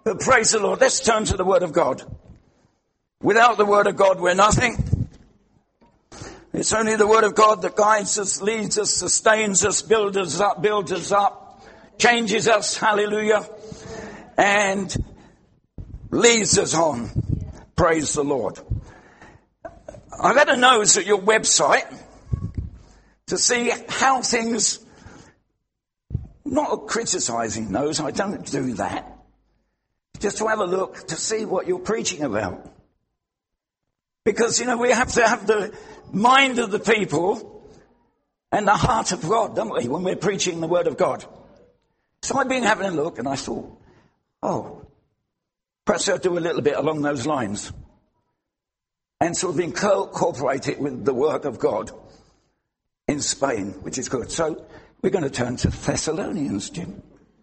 But praise the Lord. Let's turn to the Word of God. Without the Word of God, we're nothing. It's only the Word of God that guides us, leads us, sustains us, builds us up, changes us, hallelujah, and leads us on. Praise the Lord. I've had a nose at your website to see how things, not criticizing those, I don't do that. Just to have a look to see what you're preaching about. Because, we have to have the mind of the people and the heart of God, don't we, when we're preaching the Word of God. So I've been having a look and I thought, perhaps I'll do a little bit along those lines. And sort of incorporate it with the work of God in Spain, which is good. So we're going to turn to Thessalonians, Jim.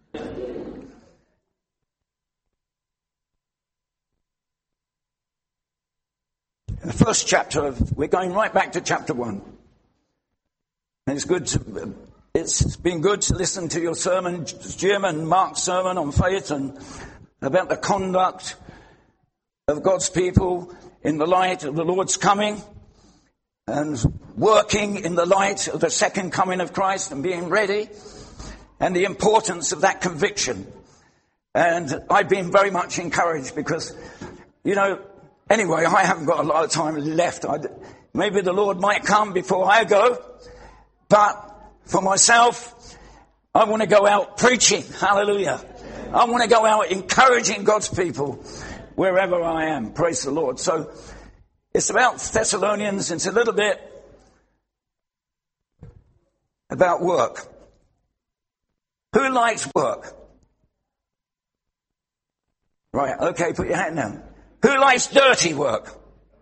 The first chapter we're going right back to chapter 1. And it's been good to listen to your sermon, Jim, and Mark's sermon on faith and about the conduct of God's people in the light of the Lord's coming and working in the light of the second coming of Christ and being ready and the importance of that conviction. And I've been very much encouraged because, anyway, I haven't got a lot of time left. Maybe the Lord might come before I go. But for myself, I want to go out preaching. Hallelujah. I want to go out encouraging God's people wherever I am. Praise the Lord. So it's about Thessalonians. It's a little bit about work. Who likes work? Right, okay, put your hand down. Who likes dirty work?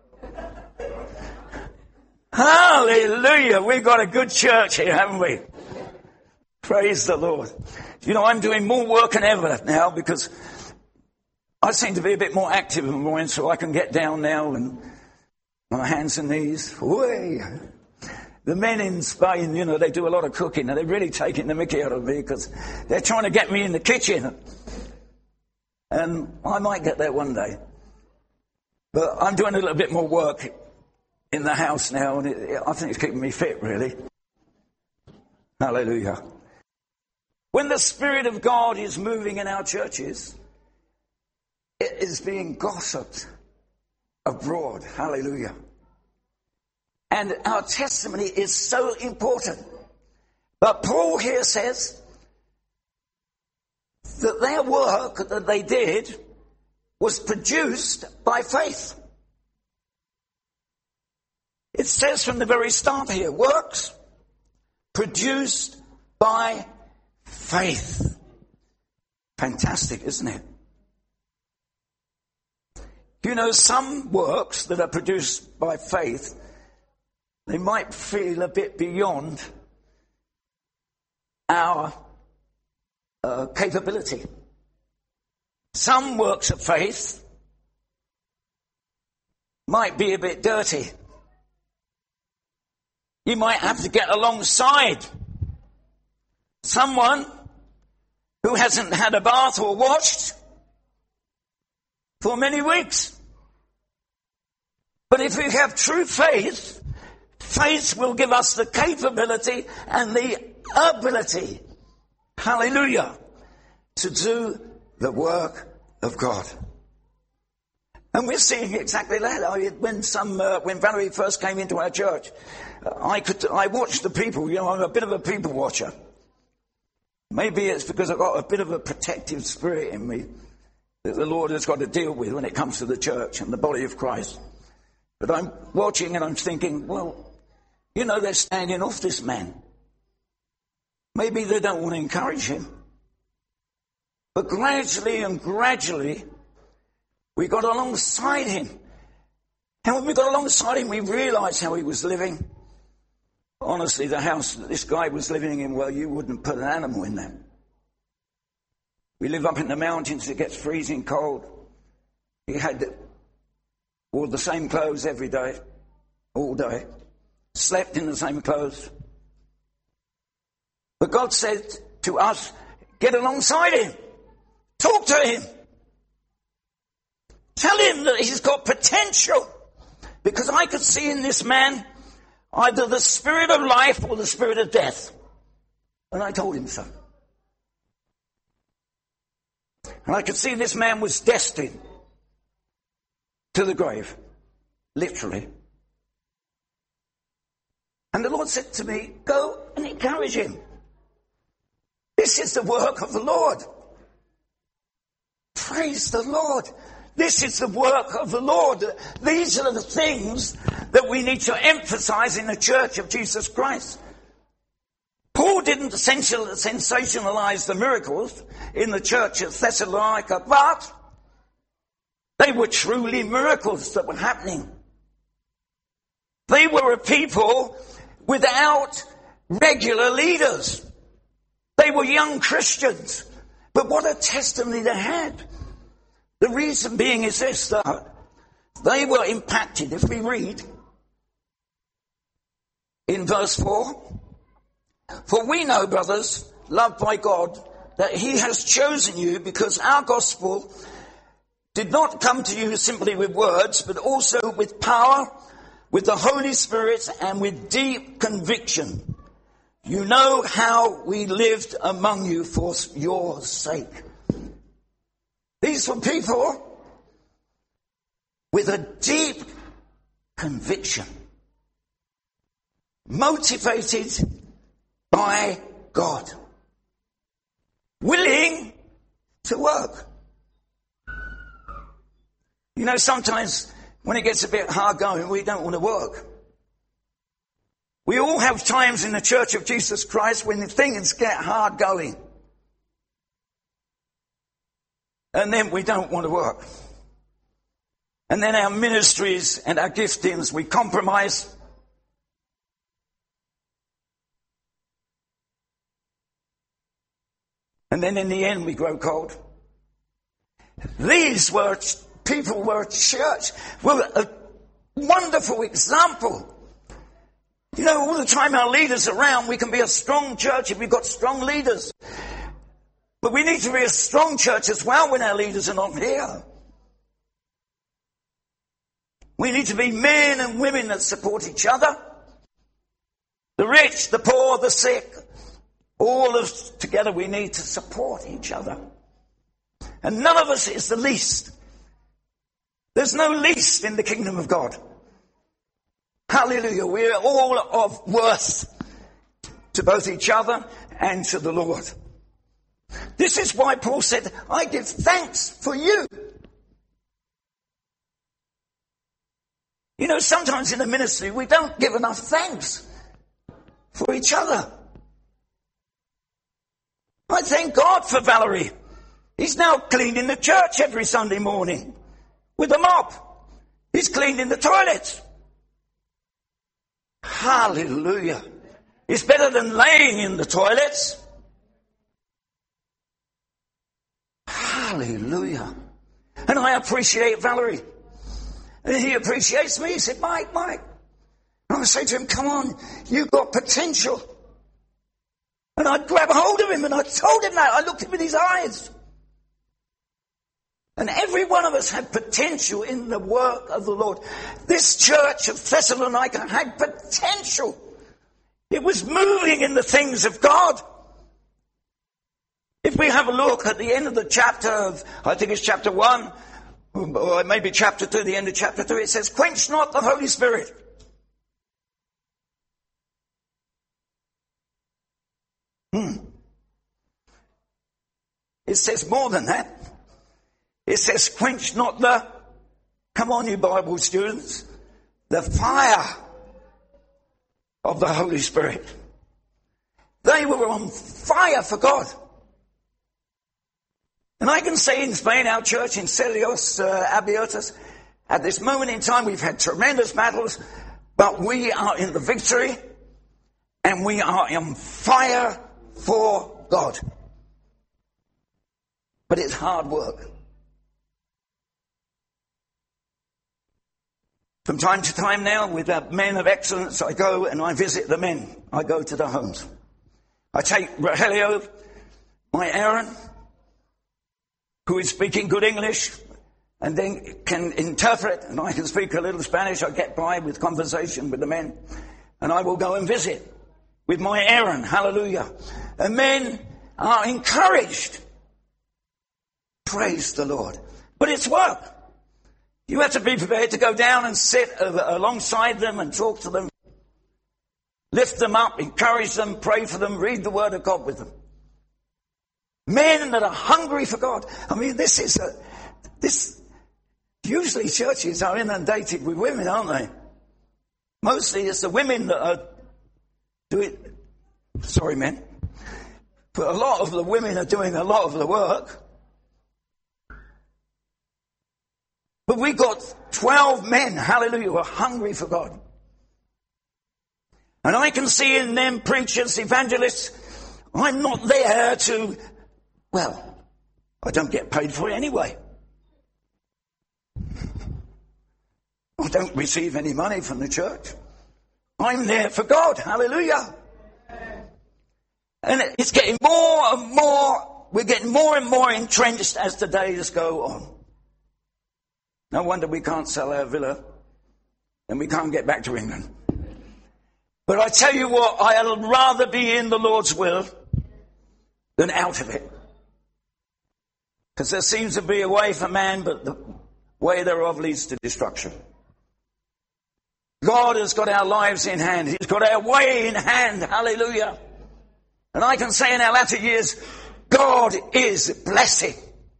Hallelujah. We've got a good church here, haven't we? Praise the Lord. I'm doing more work than ever now because I seem to be a bit more active in the morning, so I can get down now and on my hands and knees. Way. The men in Spain, they do a lot of cooking and they're really taking the mickey out of me because they're trying to get me in the kitchen. And I might get there one day. But I'm doing a little bit more work in the house now, and I think it's keeping me fit, really. Hallelujah. When the Spirit of God is moving in our churches, it is being gossiped abroad. Hallelujah. And our testimony is so important. But Paul here says that their work that they did was produced by faith. It says from the very start here, works produced by faith. Fantastic, isn't it? Some works that are produced by faith, they might feel a bit beyond our capability. Some works of faith might be a bit dirty. You might have to get alongside someone who hasn't had a bath or washed for many weeks. But if we have true faith, faith will give us the capability and the ability, hallelujah, to do the work of God. And we're seeing exactly that. When Valerie first came into our church, I watched the people. I'm a bit of a people watcher. Maybe it's because I've got a bit of a protective spirit in me that the Lord has got to deal with when it comes to the church and the body of Christ. But I'm watching and I'm thinking, they're standing off this man. Maybe they don't want to encourage him. But gradually, we got alongside him. And when we got alongside him, we realized how he was living. Honestly, the house that this guy was living in, you wouldn't put an animal in there. We live up in the mountains, it gets freezing cold. He wore the same clothes every day, all day. Slept in the same clothes. But God said to us, get alongside him. Talk to him. Tell him that he's got potential. Because I could see in this man either the spirit of life or the spirit of death. And I told him so. And I could see this man was destined to the grave. Literally. And the Lord said to me, go and encourage him. This is the work of the Lord. Praise the Lord. This is the work of the Lord. These are the things that we need to emphasize in the church of Jesus Christ. Paul didn't sensationalize the miracles in the church at Thessalonica, but they were truly miracles that were happening. They were a people without regular leaders. They were young Christians. But what a testimony they had. The reason being is this, that they were impacted. If we read in verse 4, for we know, brothers, loved by God, that he has chosen you because our gospel did not come to you simply with words, but also with power, with the Holy Spirit, and with deep conviction. You know how we lived among you for your sake. These were people with a deep conviction, motivated by God, willing to work. You know, sometimes when it gets a bit hard going, we don't want to work. We all have times in the Church of Jesus Christ when things get hard going. And then we don't want to work. And then our ministries and our giftings, we compromise. And then in the end we grow cold. These were people, were a church, were a wonderful example. You know, all the time our leaders are around, we can be a strong church if we've got strong leaders. But we need to be a strong church as well when our leaders are not here. We need to be men and women that support each other. The rich, the poor, the sick. All of us together we need to support each other. And none of us is the least. There's no least in the kingdom of God. Hallelujah. We're all of worth to both each other and to the Lord. This is why Paul said, I give thanks for you. You know, sometimes in the ministry we don't give enough thanks for each other. I thank God for Valerie. He's now cleaning the church every Sunday morning with a mop. He's cleaning the toilets. Hallelujah. It's better than laying in the toilets. Hallelujah. And I appreciate Valerie. And he appreciates me. He said, Mike. And I say to him, come on, you've got potential. And I'd grab hold of him and I told him that. I looked him in his eyes. And every one of us had potential in the work of the Lord. This church of Thessalonica had potential. It was moving in the things of God. If we have a look at the end of the chapter of, I think it's chapter 1, or maybe chapter 2, the end of chapter 2, it says, quench not the Holy Spirit. It says more than that. It says, quench not the, come on you Bible students, the fire of the Holy Spirit. They were on fire for God. And I can say in Spain, our church in Celios Abiertas, at this moment in time we've had tremendous battles, but we are in the victory and we are on fire for God. But it's hard work. From time to time now, with men of excellence, I go and I visit the men. I go to the homes. I take Rogelio, my Aaron, who is speaking good English, and then can interpret, and I can speak a little Spanish. I get by with conversation with the men, and I will go and visit with my Aaron. Hallelujah. And men are encouraged. Praise the Lord. But it's work. You have to be prepared to go down and sit alongside them and talk to them. Lift them up, encourage them, pray for them, read the Word of God with them. Men that are hungry for God. I mean, usually churches are inundated with women, aren't they? Mostly it's the women that are doing, sorry men, but a lot of the women are doing a lot of the work. But we got 12 men, hallelujah, who are hungry for God. And I can see in them preachers, evangelists, I'm not there to, well, I don't get paid for it anyway. I don't receive any money from the church. I'm there for God, hallelujah. And it's getting more and more, we're getting more and more entrenched as the days go on. No wonder we can't sell our villa and we can't get back to England. But I tell you what, I'd rather be in the Lord's will than out of it. Because there seems to be a way for man, but the way thereof leads to destruction. God has got our lives in hand. He's got our way in hand. Hallelujah. And I can say in our latter years, God is blessing.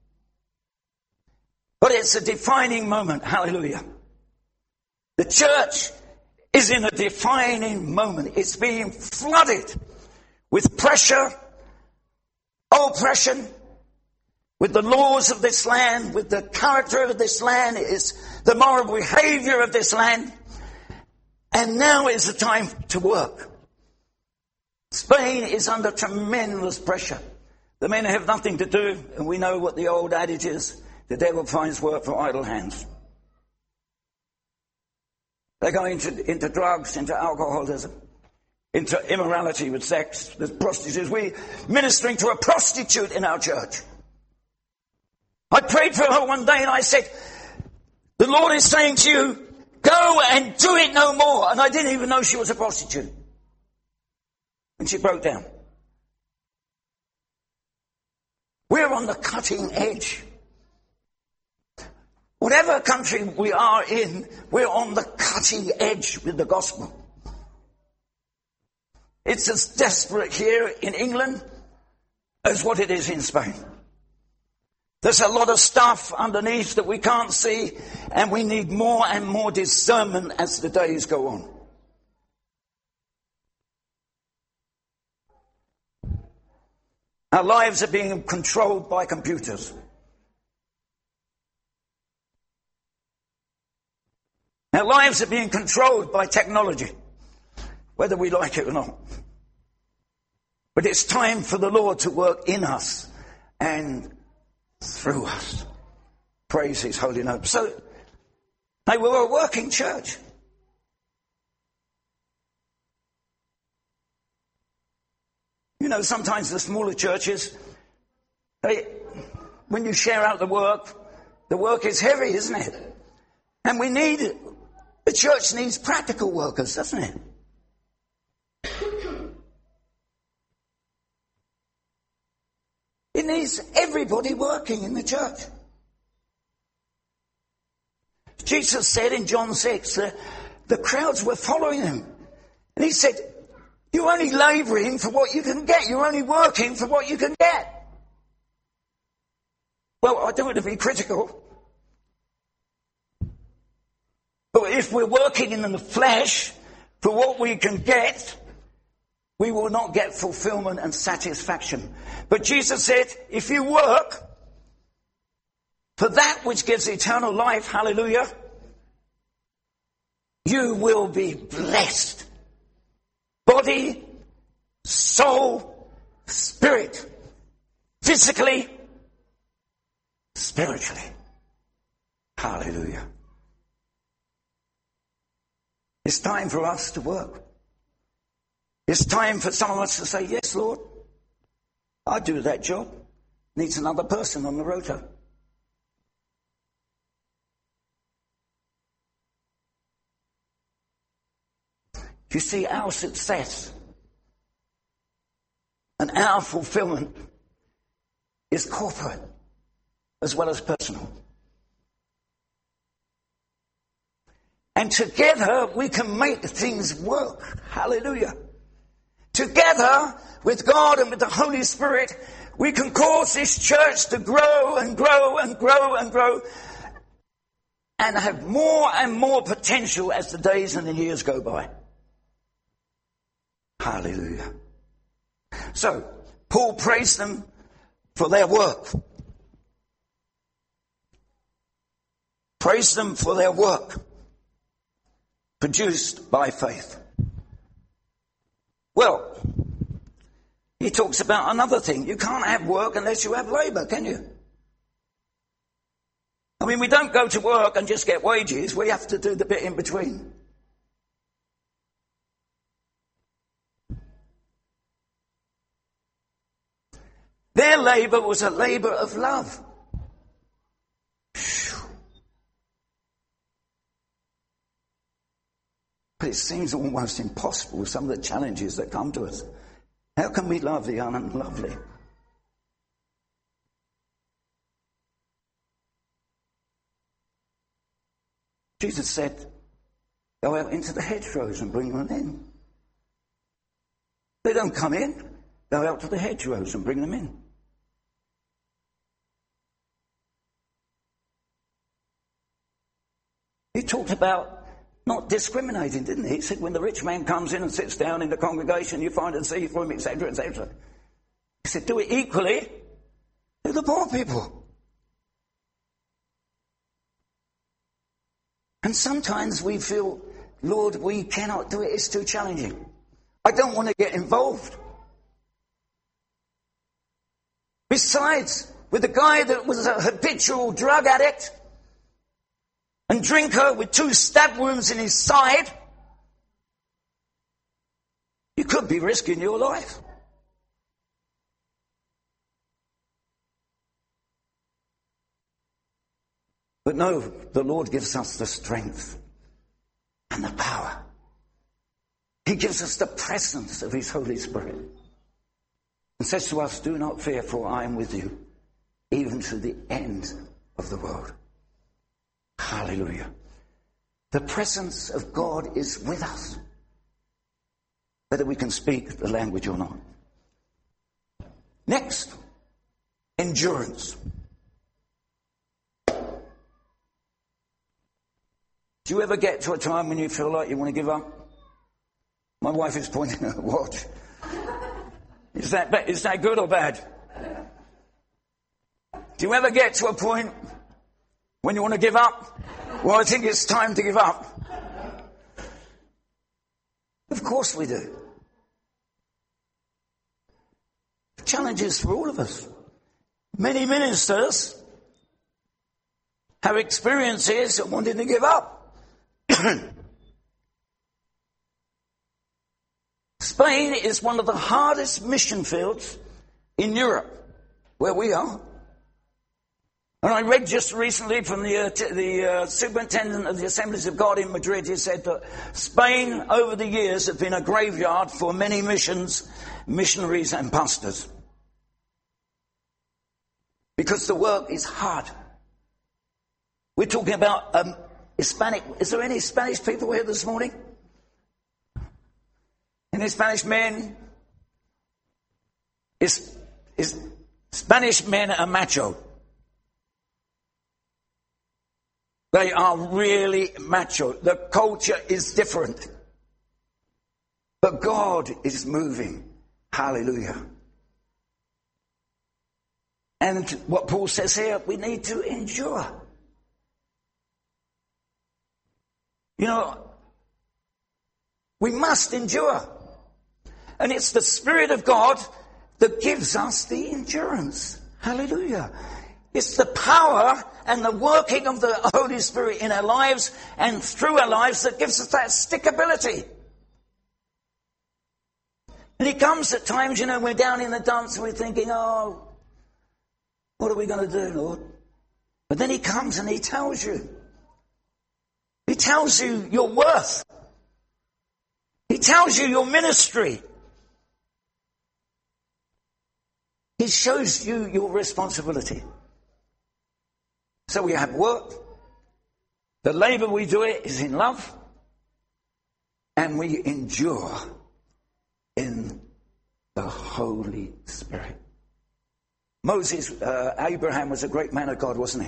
But it's a defining moment. Hallelujah. The church is in a defining moment. It's being flooded with pressure, oppression, with the laws of this land, with the character of this land, is the moral behavior of this land. And now is the time to work. Spain is under tremendous pressure. The men have nothing to do, and we know what the old adage is. The devil finds work for idle hands. They go into drugs, into alcoholism, into immorality with sex, with prostitutes. We're ministering to a prostitute in our church. I prayed for her one day and I said, the Lord is saying to you, go and do it no more. And I didn't even know she was a prostitute. And she broke down. We're on the cutting edge. Whatever country we are in, we're on the cutting edge with the gospel. It's as desperate here in England as what it is in Spain. There's a lot of stuff underneath that we can't see, and we need more and more discernment as the days go on. Our lives are being controlled by computers. Our lives are being controlled by technology, whether we like it or not. But it's time for the Lord to work in us and through us. Praise His holy name. So, they were a working church. You know, sometimes the smaller churches, when you share out the work is heavy, isn't it? And the church needs practical workers, doesn't it? It needs everybody working in the church. Jesus said in John 6, the crowds were following him. And he said, you're only labouring for what you can get. You're only working for what you can get. Well, I don't want to be critical. But if we're working in the flesh for what we can get, we will not get fulfillment and satisfaction. But Jesus said, if you work for that which gives eternal life, hallelujah, you will be blessed. Body, soul, spirit, physically, spiritually. Hallelujah. It's time for us to work. It's time for some of us to say, yes, Lord, I'll do that job. Needs another person on the rota. You see, our success and our fulfillment is corporate as well as personal. And together we can make things work. Hallelujah. Together with God and with the Holy Spirit, we can cause this church to grow and grow and grow and grow and have more and more potential as the days and the years go by. Hallelujah. So, Paul praised them for their work. Praise them for their work produced by faith. Well, he talks about another thing. You can't have work unless you have labour, can you? I mean, we don't go to work and just get wages. We have to do the bit in between. Their labour was a labour of love. But it seems almost impossible with some of the challenges that come to us. How can we love the unlovely? Jesus said, go out into the hedgerows and bring them in. They don't come in. Go out to the hedgerows and bring them in. He talked about not discriminating, didn't he? He said when the rich man comes in and sits down in the congregation, you find a seat for him, etc., etc. He said do it equally to the poor people. And sometimes we feel, Lord, we cannot do it, it's too challenging. I don't want to get involved. Besides, with the guy that was a habitual drug addict and drinker with 2 stab wounds in his side, you could be risking your life. But no, the Lord gives us the strength and the power. He gives us the presence of his Holy Spirit and says to us, do not fear, for I am with you, even to the end of the world. Hallelujah. The presence of God is with us, whether we can speak the language or not. Next, endurance. Do you ever get to a time when you feel like you want to give up? My wife is pointing at her watch. Is that good or bad? Do you ever get to a point when you want to give up? Well, I think it's time to give up. Of course we do. The challenge is for all of us. Many ministers have experiences of wanting to give up. Spain is one of the hardest mission fields in Europe, where we are. And I read just recently from the superintendent of the Assemblies of God in Madrid, he said that Spain over the years has been a graveyard for many missionaries and pastors. Because the work is hard. We're talking about Hispanic. Is there any Spanish people here this morning? Any Spanish men? Spanish men are macho. They are really macho. The culture is different. But God is moving. Hallelujah. And what Paul says here, we need to endure. You know, we must endure. And it's the Spirit of God that gives us the endurance. Hallelujah. It's the power and the working of the Holy Spirit in our lives and through our lives that gives us that stickability. And it comes at times, you know, we're down in the dumps and we're thinking, oh, what are we going to do, Lord? But then he comes and he tells you. He tells you your worth. He He tells you your ministry. He shows you your responsibility. So we have work. The labor we do it is in love. And we endure in the Holy Spirit. Abraham was a great man of God, wasn't he?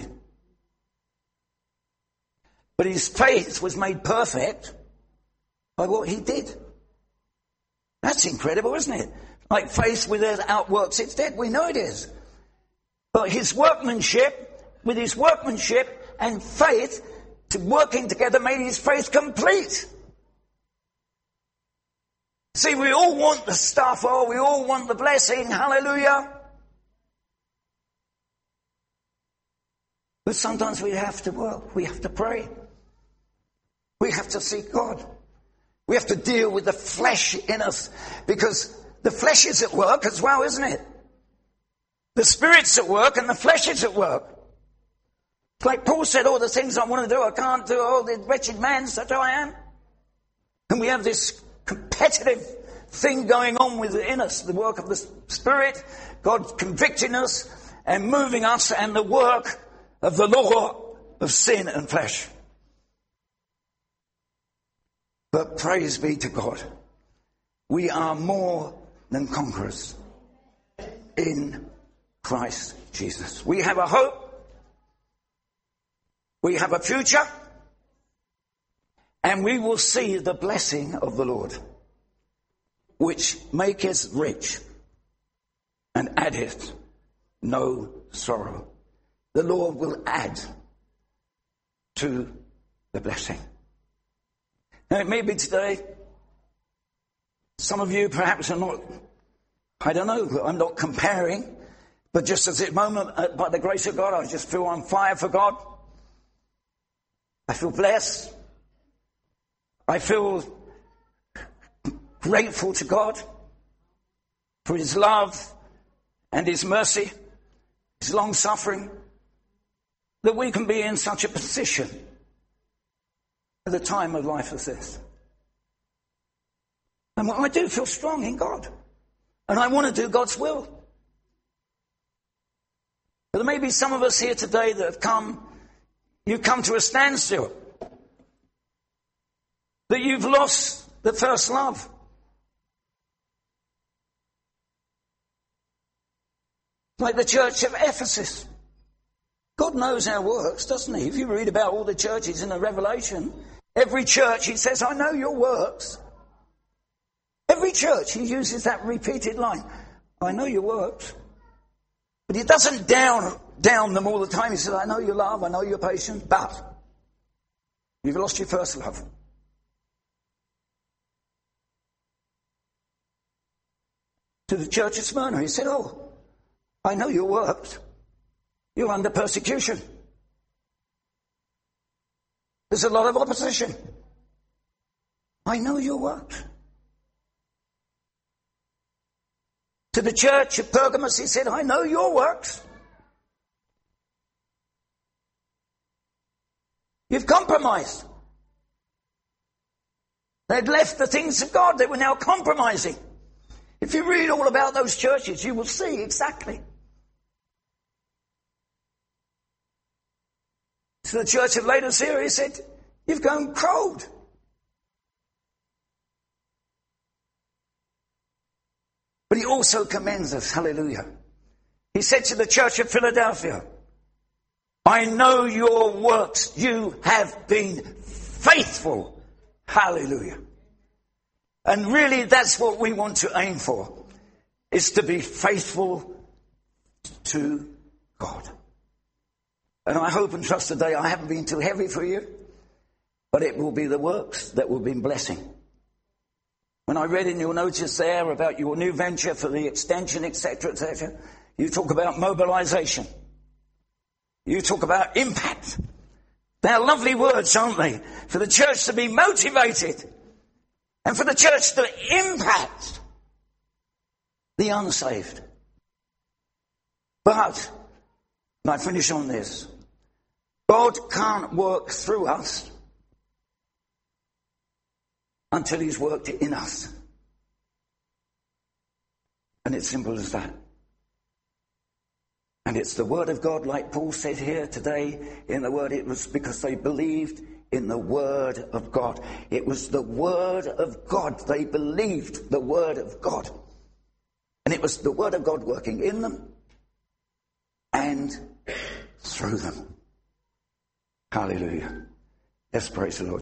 But his faith was made perfect by what he did. That's incredible, isn't it? Like faith without works, it's dead. We know it is. But his workmanship, with his workmanship and faith, working together made his faith complete. See, we all want the stuff, we all want the blessing, hallelujah. But sometimes we have to work, we have to pray. We have to seek God. We have to deal with the flesh in us, because the flesh is at work as well, isn't it? The Spirit's at work and the flesh is at work. It's like Paul said, all the things I want to do, I can't do. Oh, the wretched man, such I am. And we have this competitive thing going on within us, the work of the Spirit, God convicting us and moving us, and the work of the law of sin and flesh. But praise be to God, we are more than conquerors in Christ Jesus. We have a hope, we have a future, and we will see the blessing of the Lord, which maketh rich and addeth no sorrow. The Lord will add to the blessing. Now, it may be today, some of you perhaps are not, I don't know, I'm not comparing, but just at this moment, by the grace of God, I just feel on fire for God. I feel blessed. I feel grateful to God for his love and his mercy, his long suffering, that we can be in such a position at a time of life as this. And I do feel strong in God, and I want to do God's will. But there may be some of us here today that have you've come to a standstill, that you've lost the first love. Like the church of Ephesus. God knows our works, doesn't he? If you read about all the churches in the Revelation, every church, he says, I know your works. Every church, he uses that repeated line. I know your works. But he doesn't down them all the time. He says, I know your love, I know your patience, but you've lost your first love. To the church of Smyrna, he said, oh, I know your works. You're under persecution. There's a lot of opposition. I know your works. To the church of Pergamos, he said, I know your works. You've compromised. They'd left the things of God. They were now compromising. If you read all about those churches, you will see exactly. To the church of Laodicea, he said, you've gone cold. But he also commends us, hallelujah. He said to the church of Philadelphia, I know your works. You have been faithful. Hallelujah. And really that's what we want to aim for, is to be faithful to God. And I hope and trust today I haven't been too heavy for you, but it will be the works that will be blessing. When I read in your notice there about your new venture for the extension, etc., you talk about mobilization. You talk about impact. They're lovely words, aren't they? For the church to be motivated and for the church to impact the unsaved. But, and I finish on this, God can't work through us until he's worked it in us. And it's simple as that. And it's the word of God, like Paul said here today in the word. It was because they believed in the word of God. It was the word of God. They believed the word of God. And it was the word of God working in them and through them. Hallelujah. Let's praise the Lord.